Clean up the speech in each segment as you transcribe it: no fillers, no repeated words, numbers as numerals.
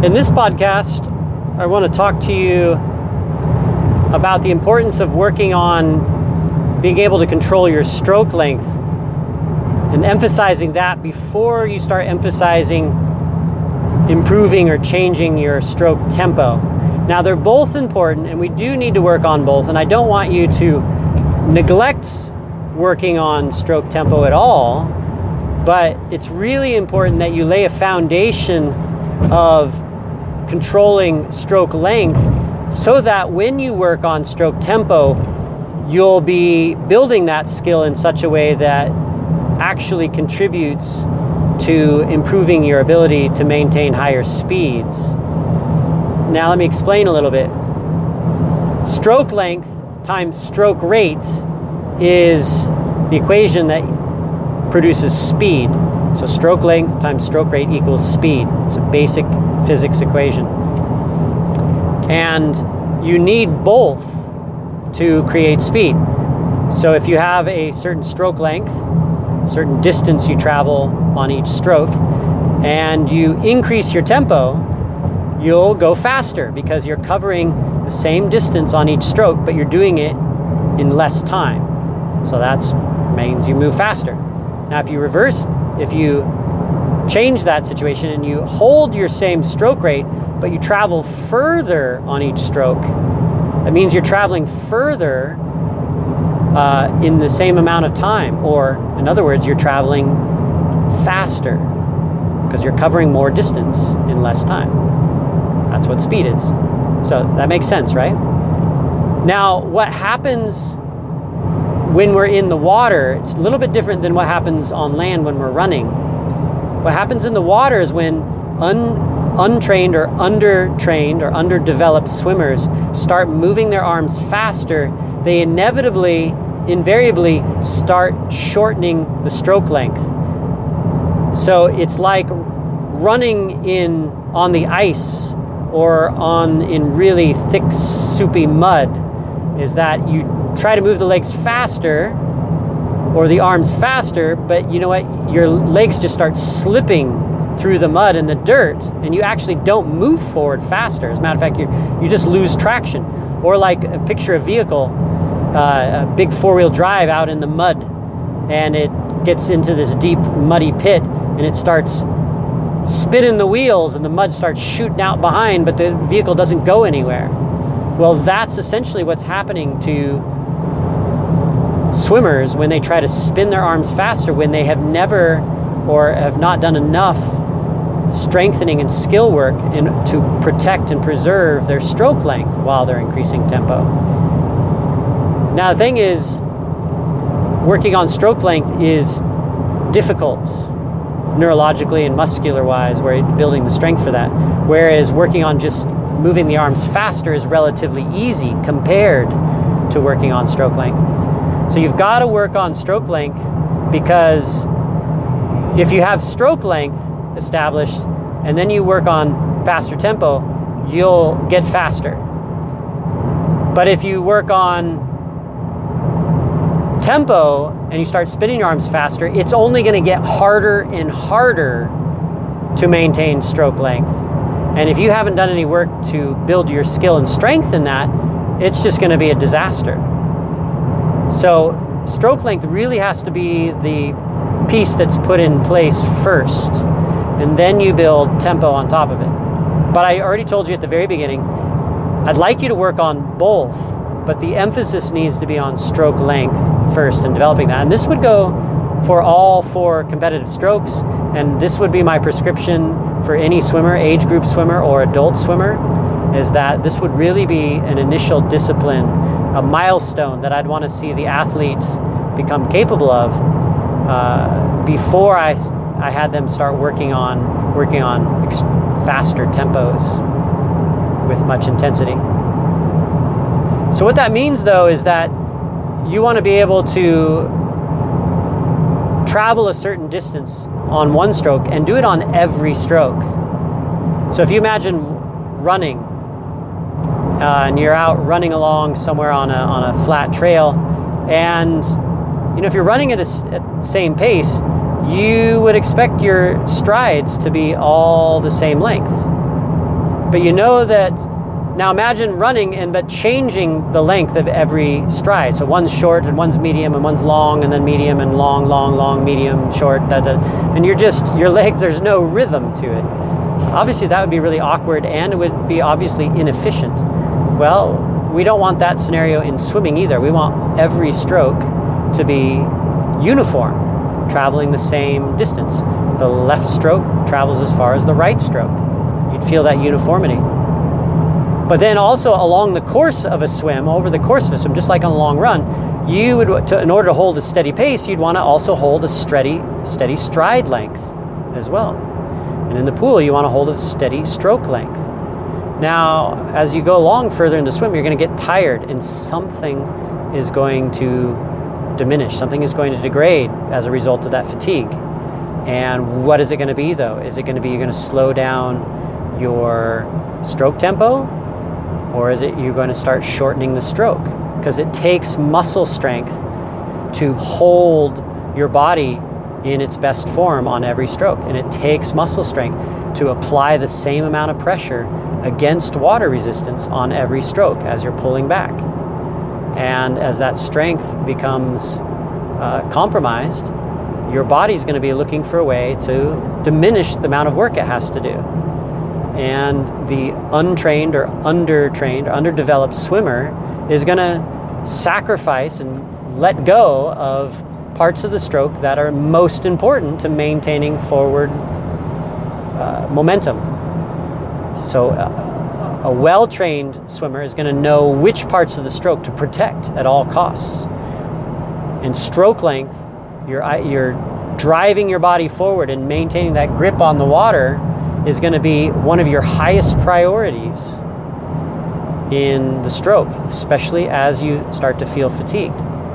In this podcast, I want to talk to you about the importance of working on being able to control your stroke length and emphasizing that before you start emphasizing improving or changing your stroke tempo. Now, they're both important and we do need to work on both, and I don't want you to neglect working on stroke tempo at all, but it's really important that you lay a foundation of controlling stroke length so that when you work on stroke tempo, you'll be building that skill in such a way that actually contributes to improving your ability to maintain higher speeds. Now let me explain a little bit. Stroke length times stroke rate is the equation that produces speed. So stroke length times stroke rate equals speed. It's a basic physics equation. And you need both to create speed. So if you have a certain stroke length, a certain distance you travel on each stroke, and you increase your tempo, you'll go faster because you're covering the same distance on each stroke, but you're doing it in less time. So that means you move faster. Now, if you change that situation and you hold your same stroke rate, but you travel further on each stroke, that means you're traveling further in the same amount of time, or in other words, you're traveling faster because you're covering more distance in less time. That's what speed is. So that makes sense, right? Now, what happens when we're in the water, it's a little bit different than what happens on land when we're running. What happens in the water is when untrained or undertrained or underdeveloped swimmers start moving their arms faster, they invariably start shortening the stroke length. So it's like running on the ice or in really thick, soupy mud, is that you try to move the legs faster or the arms faster, but you know what? Your legs just start slipping through the mud and the dirt, and you actually don't move forward faster. As a matter of fact, you just lose traction. Or like picture a vehicle, a big four-wheel drive out in the mud, and it gets into this deep, muddy pit, and it starts spinning the wheels, and the mud starts shooting out behind, but the vehicle doesn't go anywhere. Well, that's essentially what's happening to swimmers when they try to spin their arms faster, when they have never or have not done enough strengthening and skill work to protect and preserve their stroke length while they're increasing tempo. Now, the thing is, working on stroke length is difficult neurologically and muscular wise, where you're building the strength for that, whereas working on just moving the arms faster is relatively easy compared to working on stroke length. So you've got to work on stroke length, because if you have stroke length established and then you work on faster tempo, you'll get faster. But if you work on tempo and you start spinning your arms faster, it's only going to get harder and harder to maintain stroke length. And if you haven't done any work to build your skill and strength in that, it's just going to be a disaster. So stroke length really has to be the piece that's put in place first, and then you build tempo on top of it. But I already told you at the very beginning, I'd like you to work on both, but the emphasis needs to be on stroke length first and developing that. And this would go for all 4 competitive strokes, and this would be my prescription for any swimmer, age group swimmer or adult swimmer, is that this would really be an initial discipline, a milestone that I'd want to see the athlete become capable of before I had them start working on faster tempos with much intensity. So what that means, though, is that you want to be able to travel a certain distance on one stroke and do it on every stroke. So if you imagine running and you're out running along somewhere on a flat trail, and if you're running at the same pace, you would expect your strides to be all the same length. But you know that, now imagine running but changing the length of every stride. So one's short and one's medium and one's long and then medium and long, long, long, medium, short, and your legs, there's no rhythm to it. Obviously that would be really awkward and it would be obviously inefficient. Well, we don't want that scenario in swimming either. We want every stroke to be uniform, traveling the same distance. The left stroke travels as far as the right stroke. You'd feel that uniformity. But then also along the course of a swim, over the course of a swim, just like on a long run, you would, in order to hold a steady pace, you'd want to also hold a steady stride length as well. And in the pool, you want to hold a steady stroke length. Now, as you go along further in the swim, you're going to get tired and something is going to diminish. Something is going to degrade as a result of that fatigue. And what is it going to be though? Is it going to be you're going to slow down your stroke tempo? Or is it you're going to start shortening the stroke? Because it takes muscle strength to hold your body in its best form on every stroke. And it takes muscle strength to apply the same amount of pressure against water resistance on every stroke as you're pulling back. And as that strength becomes compromised, your body's going to be looking for a way to diminish the amount of work it has to do. And the untrained or undertrained or underdeveloped swimmer is going to sacrifice and let go of parts of the stroke that are most important to maintaining forward momentum. So a well-trained swimmer is going to know which parts of the stroke to protect at all costs. In stroke length, you're driving your body forward and maintaining that grip on the water is going to be one of your highest priorities in the stroke, especially as you start to feel fatigued.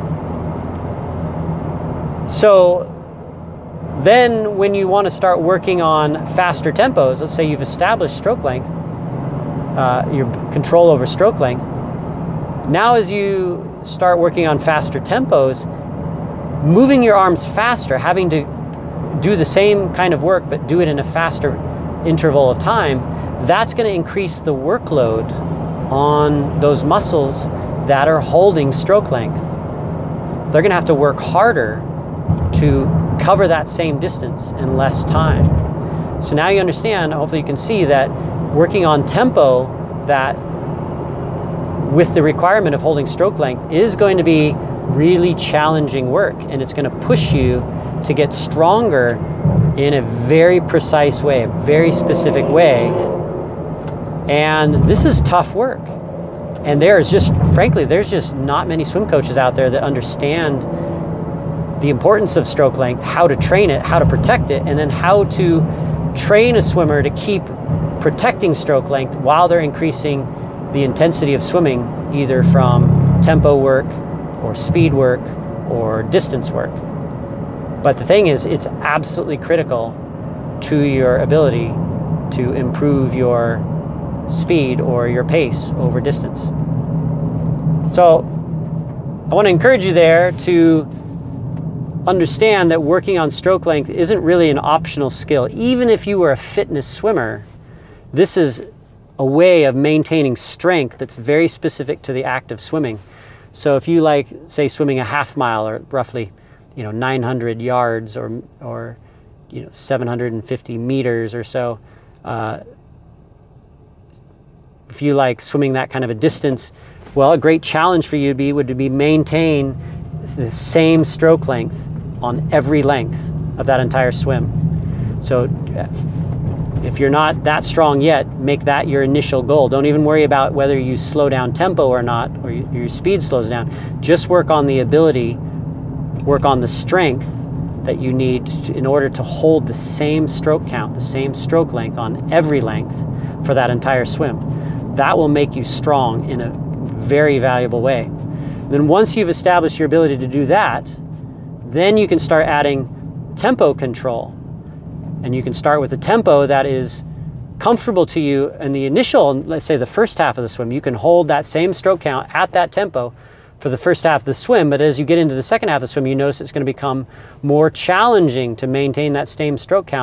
So then when you want to start working on faster tempos, let's say you've established stroke length, your control over stroke length, now as you start working on faster tempos, moving your arms faster, having to do the same kind of work but do it in a faster interval of time, that's going to increase the workload on those muscles that are holding stroke length. They're going to have to work harder to cover that same distance in less time. So now you understand, hopefully you can see that working on tempo that with the requirement of holding stroke length is going to be really challenging work, and it's going to push you to get stronger in a very precise way, a very specific way. And this is tough work. And there's just not many swim coaches out there that understand the importance of stroke length, how to train it, how to protect it, and then how to train a swimmer to keep protecting stroke length while they're increasing the intensity of swimming, either from tempo work or speed work or distance work. But the thing is, it's absolutely critical to your ability to improve your speed or your pace over distance. So I want to encourage you there to understand that working on stroke length isn't really an optional skill. Even if you were a fitness swimmer, this is a way of maintaining strength that's very specific to the act of swimming. So if you like, say, swimming a half mile or roughly 900 yards or 750 meters or so, if you like swimming that kind of a distance, well, a great challenge for you would be maintain the same stroke length on every length of that entire swim. So if you're not that strong yet, make that your initial goal. Don't even worry about whether you slow down tempo or not, or your speed slows down. Just work on the ability, work on the strength that you need in order to hold the same stroke count, the same stroke length on every length for that entire swim. That will make you strong in a very valuable way. Then once you've established your ability to do that, then you can start adding tempo control. And you can start with a tempo that is comfortable to you in the initial, let's say the first half of the swim. You can hold that same stroke count at that tempo for the first half of the swim, but as you get into the second half of the swim, you notice it's going to become more challenging to maintain that same stroke count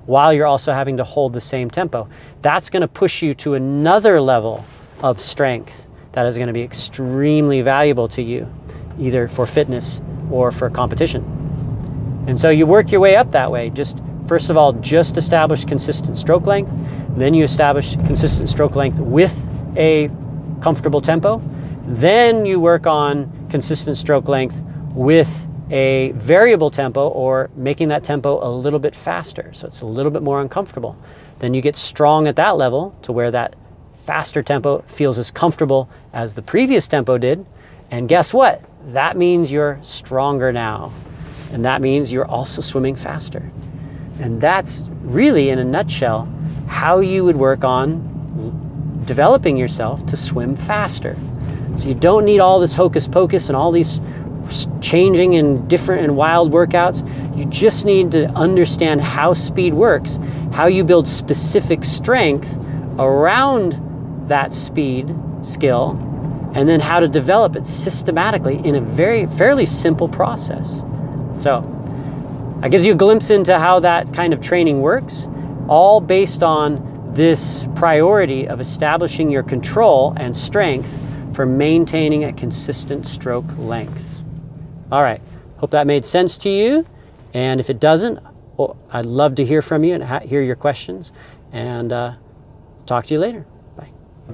while you're also having to hold the same tempo. That's going to push you to another level of strength that is going to be extremely valuable to you, either for fitness or for competition. And so you work your way up that way. Just first of all, just establish consistent stroke length. Then you establish consistent stroke length with a comfortable tempo. Then you work on consistent stroke length with a variable tempo, or making that tempo a little bit faster, so it's a little bit more uncomfortable. Then you get strong at that level to where that faster tempo feels as comfortable as the previous tempo did. And guess what? That means you're stronger now. And that means you're also swimming faster. And that's really, in a nutshell, how you would work on developing yourself to swim faster. So you don't need all this hocus pocus and all these changing and different and wild workouts. You just need to understand how speed works, how you build specific strength around that speed skill, and then how to develop it systematically in a fairly simple process. So that gives you a glimpse into how that kind of training works, all based on this priority of establishing your control and strength for maintaining a consistent stroke length. All right, hope that made sense to you. And if it doesn't, I'd love to hear from you and hear your questions, and talk to you later.